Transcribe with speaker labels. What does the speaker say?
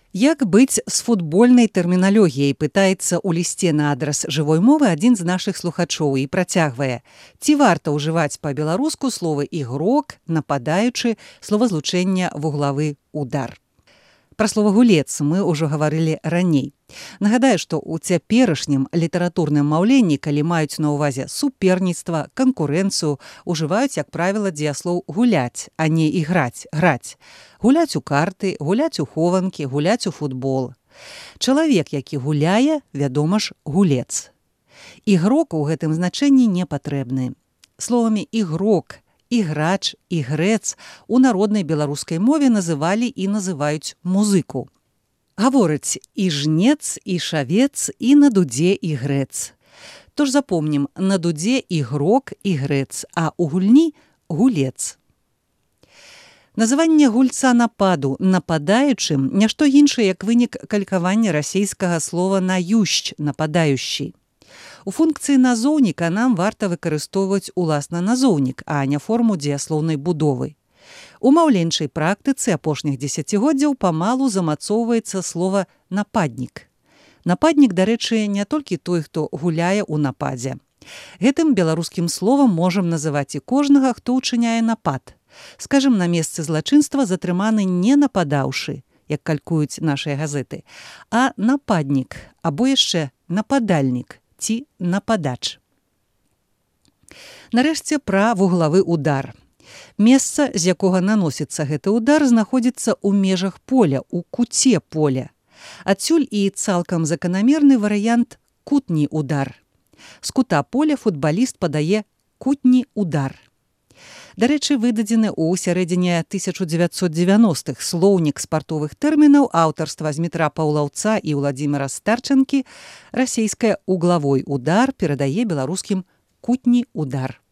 Speaker 1: Як быць з футбольнай тэрміналогіяй, пытаецца ў лісце на адрас жывой мовы адзін з нашых слухачоў і працягвае. Ці варта ўжываць па-беларуску словы ігрок, нападаючы, словазлучэння вуглавы удар. Пра слова гулец мы ўжо гаварылі раней. Нагадаю, што ў цяперашнім літаратурным маўленні, калі маюць на ўвазе суперніцтва, канкурэнцыю, ужываюць, як правіла, дзеяслоў гуляць, а не іграць, граць. Гуляць у карты, гуляць у хованкі, гуляць у футбол. Чалавек, які гуляе, вядома ж, гулец. Ігрок у гэтым значэнні не патрэбны. Словамі ігрок, іграч, ігрэц у народнай беларускай мове называлі і называюць музыку. Гаворыць і жнец, і шавец, і на дудзе ігрэц. Тож запомнім, на дудзе ігрок, ігрэц, а у гульні гулец. Называнне гульца нападу нападаючым не што іншае, як вынік калькавання расейскага слова «наюшч» – нападающий. У функцыі назоўніка нам варта выкарыстоўваць уласна назоўнік, а не форму дзеяслоўнай будовы. У маўленчай практыцы апошніх дзесяцігоддзяў памалу замацоўваецца слова «нападнік». Нападнік, дарэчы, не толькі той, хто гуляе ў нападзе. Гэтым беларускім словам можам называць і кожнага, хто ўчыняе напад. Скажам, на месцы злачынства затрыманы не нападаўшы, як калькуюць нашыя газеты, а нападнік, або яшчэ нападальнік ці нападач. Нарэшце пра вуглавы удар. Месца, з якога наносіцца гэты удар, знаходзіцца ў межах поля, у куце поля. Адсюль і цалкам заканамерны варыянт кутні удар. З кута поля футбаліст падае кутні удар. Дарэчы, выдадзены ў сярэдзіне 1990-х слоўнік спартовых тэрмінаў аўтарства Змітра Паўлаўца і Владзіміра Старчанкі расейскае «углавой удар» перадае беларускім «кутні удар».